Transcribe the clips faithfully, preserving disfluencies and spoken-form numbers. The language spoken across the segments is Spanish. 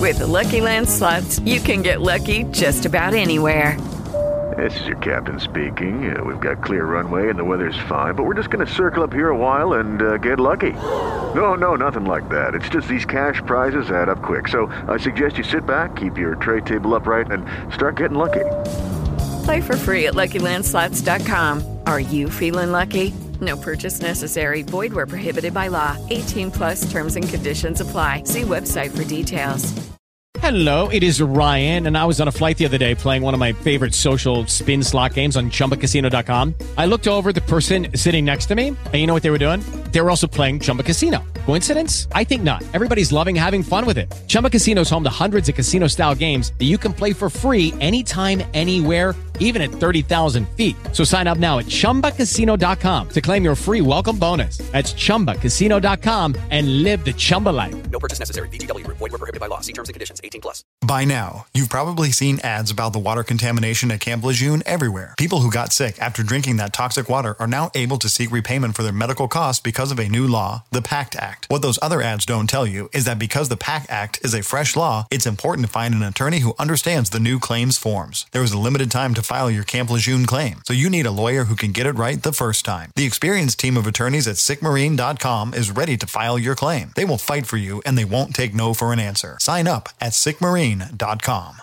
With the Lucky Land Slots, you can get lucky just about anywhere. This is your captain speaking. Uh, we've got clear runway and the weather's fine, but we're just going to circle up here a while and uh, get lucky. No, no, nothing like that. It's just these cash prizes add up quick. So I suggest you sit back, keep your tray table upright, and start getting lucky. Play for free at Lucky Land Slots dot com. Are you feeling lucky? No purchase necessary. Void where prohibited by law. eighteen plus terms and conditions apply. See website for details. Hello, it is Ryan, and I was on a flight the other day playing one of my favorite social spin slot games on Chumba Casino dot com. I looked over at the person sitting next to me, and you know what they were doing? They were also playing Chumba Casino. Coincidence? I think not. Everybody's loving having fun with it. Chumba Casino is home to hundreds of casino-style games that you can play for free anytime, anywhere, even at thirty thousand feet. So sign up now at Chumba Casino dot com to claim your free welcome bonus. That's Chumba Casino dot com and live the Chumba life. No purchase necessary. V G W. Void where prohibited by law. See terms and conditions. eighteen plus. By now, you've probably seen ads about the water contamination at Camp Lejeune everywhere. People who got sick after drinking that toxic water are now able to seek repayment for their medical costs because of a new law, the PACT Act. What those other ads don't tell you is that because the PACT Act is a fresh law, it's important to find an attorney who understands the new claims forms. There is a limited time to file your Camp Lejeune claim, so you need a lawyer who can get it right the first time. The experienced team of attorneys at sick marine dot com is ready to file your claim. They will fight for you, and they won't take no for an answer. Sign up at sick marine dot com.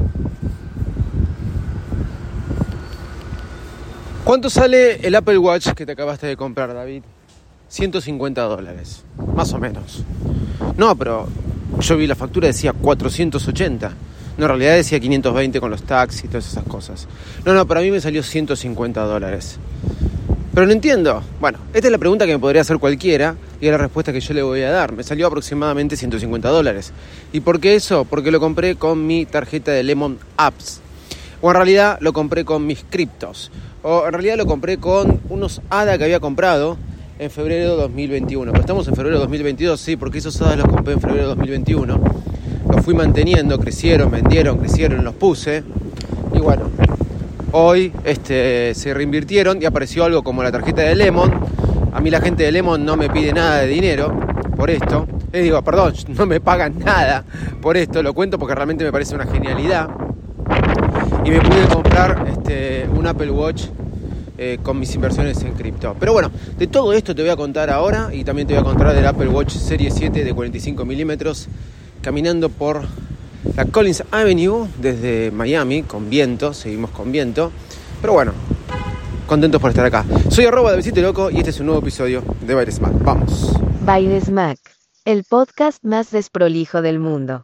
¿Cuánto sale el Apple Watch que te acabaste de comprar, David? ciento cincuenta dólares, más o menos. No, pero yo vi la factura, decía cuatrocientos ochenta. No, en realidad decía quinientos veinte con los taxis y todas esas cosas. No, no, para mí me salió ciento cincuenta dólares. Pero no entiendo. Bueno, esta es la pregunta que me podría hacer cualquiera y es la respuesta que yo le voy a dar. Me salió aproximadamente ciento cincuenta dólares. ¿Y por qué eso? Porque lo compré con mi tarjeta de Lemon Apps. O en realidad lo compré con mis criptos. O en realidad lo compré con unos A D A que había comprado en febrero de dos mil veintiuno. Pero estamos en febrero de dos mil veintidós, sí, porque esos A D A los compré en febrero de dos mil veintiuno. Los fui manteniendo, crecieron, vendieron, crecieron, los puse. Y bueno, hoy este, se reinvirtieron y apareció algo como la tarjeta de Lemon. A mí la gente de Lemon no me pide nada de dinero por esto. Les digo, perdón, no me pagan nada por esto. Lo cuento porque realmente me parece una genialidad. Y me pude comprar este, un Apple Watch eh, con mis inversiones en cripto. Pero bueno, de todo esto te voy a contar ahora. Y también te voy a contar del Apple Watch Serie siete de cuarenta y cinco milímetros. Caminando por la Collins Avenue desde Miami, con viento, seguimos con viento. Pero bueno, contentos por estar acá. Soy arroba de Besito Loco y este es un nuevo episodio de By The Smack. Vamos. By The Smack, el podcast más desprolijo del mundo.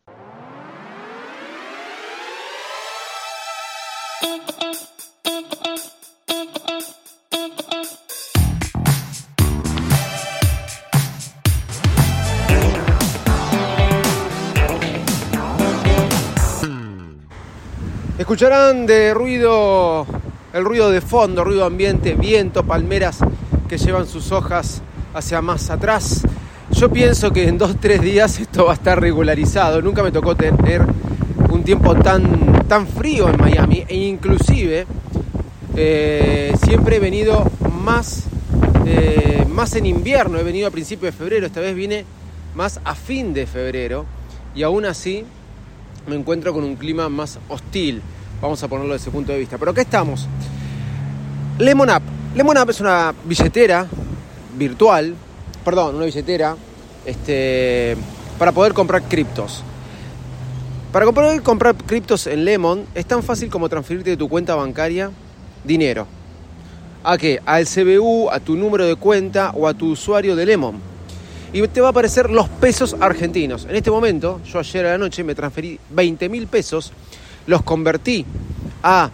Escucharán de ruido, el ruido de fondo, ruido ambiente, viento, palmeras que llevan sus hojas hacia más atrás. Yo pienso que en dos, tres días esto va a estar regularizado. Nunca me tocó tener un tiempo tan, tan frío en Miami e inclusive eh, siempre he venido más, eh, más en invierno. He venido a principios de febrero, esta vez vine más a fin de febrero y aún así me encuentro con un clima más hostil. Vamos a ponerlo desde ese punto de vista. Pero acá estamos. Lemon App. Lemon App es una billetera virtual, perdón, una billetera este, para poder comprar criptos. Para poder comprar criptos en Lemon es tan fácil como transferirte de tu cuenta bancaria dinero. ¿A qué? Al C B U, a tu número de cuenta o a tu usuario de Lemon. Y te va a aparecer los pesos argentinos. En este momento, yo ayer a la noche me transferí veinte mil pesos, los convertí a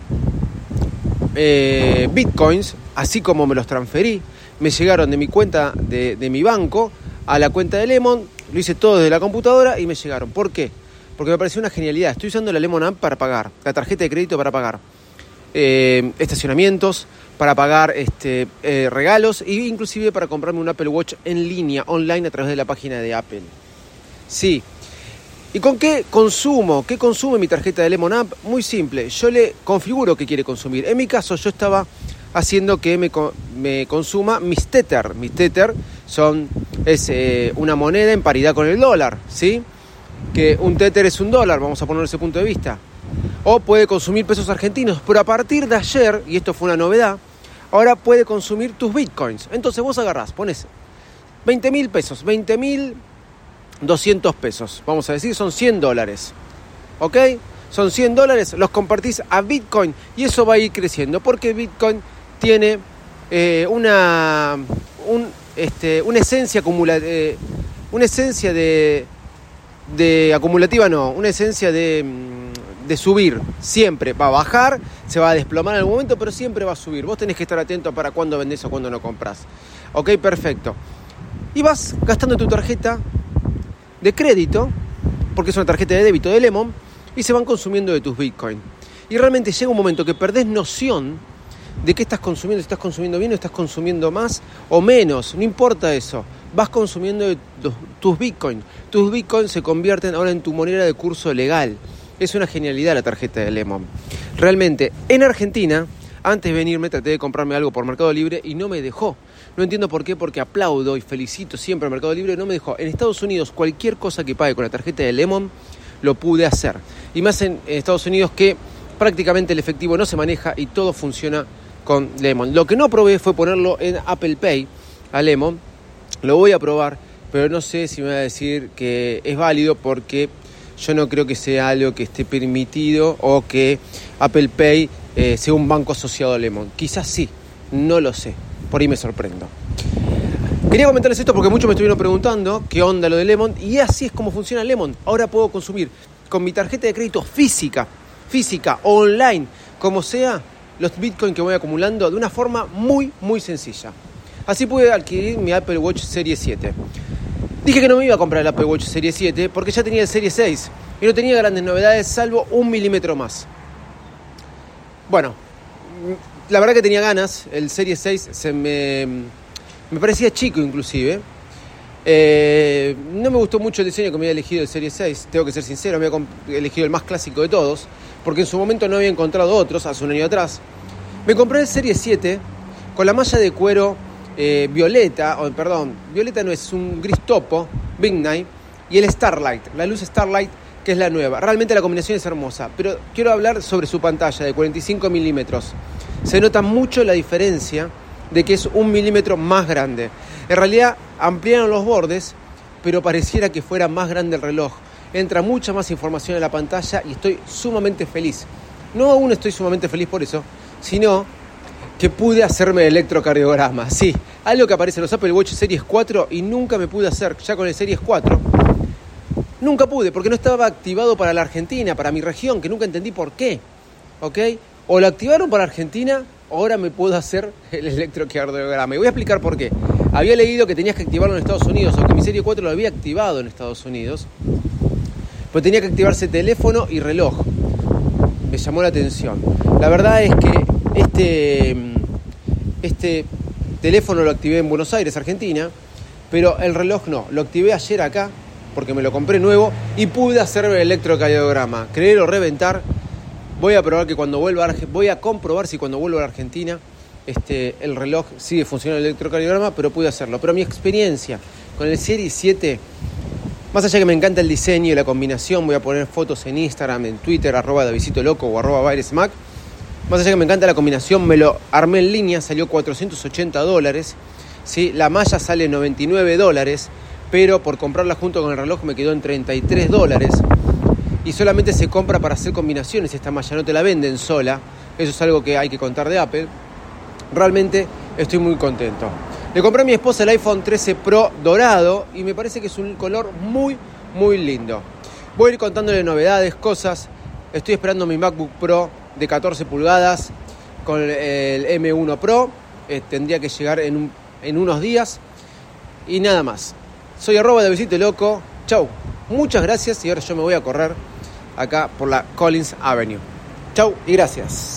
eh, bitcoins, así como me los transferí, me llegaron de mi cuenta de, de mi banco a la cuenta de Lemon, lo hice todo desde la computadora y me llegaron. ¿Por qué? Porque me pareció una genialidad. Estoy usando la Lemon App para pagar, la tarjeta de crédito para pagar eh, estacionamientos, para pagar este, eh, regalos e inclusive para comprarme un Apple Watch en línea, online, a través de la página de Apple. Sí. ¿Y con qué consumo? ¿Qué consume mi tarjeta de Lemon App? Muy simple. Yo le configuro qué quiere consumir. En mi caso, yo estaba haciendo que me, me consuma mis Tether. Mis Tether son, es eh, una moneda en paridad con el dólar, ¿sí? que un Tether es un dólar, vamos a poner ese punto de vista. O puede consumir pesos argentinos, pero a partir de ayer, y esto fue una novedad, ahora puede consumir tus bitcoins. Entonces vos agarrás, pones veinte mil pesos, veinte mil doscientos pesos, vamos a decir, son cien dólares. ¿Ok? Son cien dólares, los compartís a Bitcoin y eso va a ir creciendo porque Bitcoin tiene eh, una, un, este, una esencia acumulativa, eh, una esencia de, de acumulativa, no, una esencia de, de subir. Siempre va a bajar, se va a desplomar en algún momento, pero siempre va a subir. Vos tenés que estar atento para cuándo vendés o cuándo no compras. Ok, perfecto. Y vas gastando tu tarjeta de crédito, porque es una tarjeta de débito de Lemon, y se van consumiendo de tus Bitcoin. Y realmente llega un momento que perdés noción de qué estás consumiendo, si estás consumiendo bien o estás consumiendo más o menos, no importa eso. Vas consumiendo de tus, tus Bitcoin. Tus Bitcoin se convierten ahora en tu moneda de curso legal. Es una genialidad la tarjeta de Lemon. Realmente, en Argentina, antes de venirme traté de comprarme algo por Mercado Libre y no me dejó. No entiendo por qué, porque aplaudo y felicito siempre al Mercado Libre, no me dejó. En Estados Unidos, cualquier cosa que pague con la tarjeta de Lemon, lo pude hacer. Y más en Estados Unidos que prácticamente el efectivo no se maneja y todo funciona con Lemon. Lo que no probé fue ponerlo en Apple Pay a Lemon. Lo voy a probar, pero no sé si me va a decir que es válido porque yo no creo que sea algo que esté permitido o que Apple Pay eh, sea un banco asociado a Lemon. Quizás sí, no lo sé. Por ahí me sorprendo. Quería comentarles esto porque muchos me estuvieron preguntando qué onda lo de Lemon y así es como funciona Lemon. Ahora puedo consumir con mi tarjeta de crédito física, física, online, como sea, los Bitcoin que voy acumulando de una forma muy, muy sencilla. Así pude adquirir mi Apple Watch Series siete. Dije que no me iba a comprar el Apple Watch Series siete porque ya tenía el Series seis y no tenía grandes novedades salvo un milímetro más. Bueno, la verdad que tenía ganas, el Series seis se me... Me parecía chico inclusive. Eh, no me gustó mucho el diseño que me había elegido el Series seis. Tengo que ser sincero, me había elegido el más clásico de todos. Porque en su momento no había encontrado otros, hace un año atrás. Me compré el Series siete con la malla de cuero eh, violeta. O, perdón, violeta no es un gris topo, Big Night. Y el Starlight, la luz Starlight que es la nueva. Realmente la combinación es hermosa. Pero quiero hablar sobre su pantalla de cuarenta y cinco milímetros. Se nota mucho la diferencia de que es un milímetro más grande. En realidad ampliaron los bordes, pero pareciera que fuera más grande el reloj. Entra mucha más información en la pantalla y estoy sumamente feliz. No aún estoy sumamente feliz por eso, sino que pude hacerme el electrocardiograma. Sí, algo que aparece en los Apple Watch Series cuatro y nunca me pude hacer ya con el Series cuatro. Nunca pude, porque no estaba activado para la Argentina, para mi región, que nunca entendí por qué. ¿Ok? O lo activaron para Argentina, ahora me puedo hacer el electrocardiograma. Y voy a explicar por qué. Había leído que tenías que activarlo en Estados Unidos, o que mi Serie cuatro lo había activado en Estados Unidos. Pero tenía que activarse teléfono y reloj. Me llamó la atención. La verdad es que este, este teléfono lo activé en Buenos Aires, Argentina, pero el reloj no. Lo activé ayer acá, porque me lo compré nuevo, y pude hacerme el electrocardiograma. Creer o reventar. Voy a probar que cuando vuelva a, voy a comprobar si cuando vuelva a Argentina este, el reloj sigue funcionando el electrocardiograma, pero pude hacerlo. Pero mi experiencia con el Series siete, más allá que me encanta el diseño y la combinación, voy a poner fotos en Instagram, en Twitter, arroba Davidcito Loco o arroba Bairesmac. Más allá que me encanta la combinación, me lo armé en línea, salió cuatrocientos ochenta dólares. ¿Sí? La malla sale noventa y nueve dólares, pero por comprarla junto con el reloj me quedó en treinta y tres dólares. Y solamente se compra para hacer combinaciones esta malla, no te la venden sola. Eso es algo que hay que contar de Apple. Realmente estoy muy contento. Le compré a mi esposa el iPhone trece Pro dorado y me parece que es un color muy, muy lindo. Voy a ir contándole novedades, cosas. Estoy esperando mi MacBook Pro de catorce pulgadas con el M uno Pro. Eh, tendría que llegar en, un, en unos días. Y nada más. Soy arroba Davidcito Loco. Chau. Muchas gracias y ahora yo me voy a correr acá por la Collins Avenue. Chau y gracias.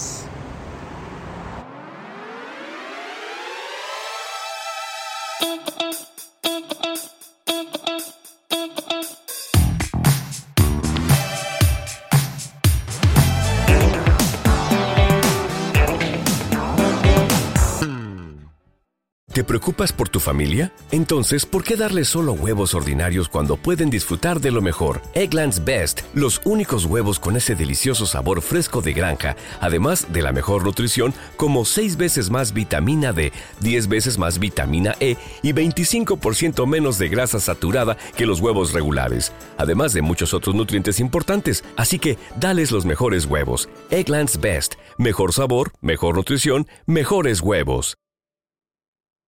¿Te preocupas por tu familia? Entonces, ¿por qué darles solo huevos ordinarios cuando pueden disfrutar de lo mejor? Eggland's Best, los únicos huevos con ese delicioso sabor fresco de granja, además de la mejor nutrición, como seis veces más vitamina D, diez veces más vitamina E y veinticinco por ciento menos de grasa saturada que los huevos regulares, además de muchos otros nutrientes importantes. Así que, dales los mejores huevos. Eggland's Best, mejor sabor, mejor nutrición, mejores huevos.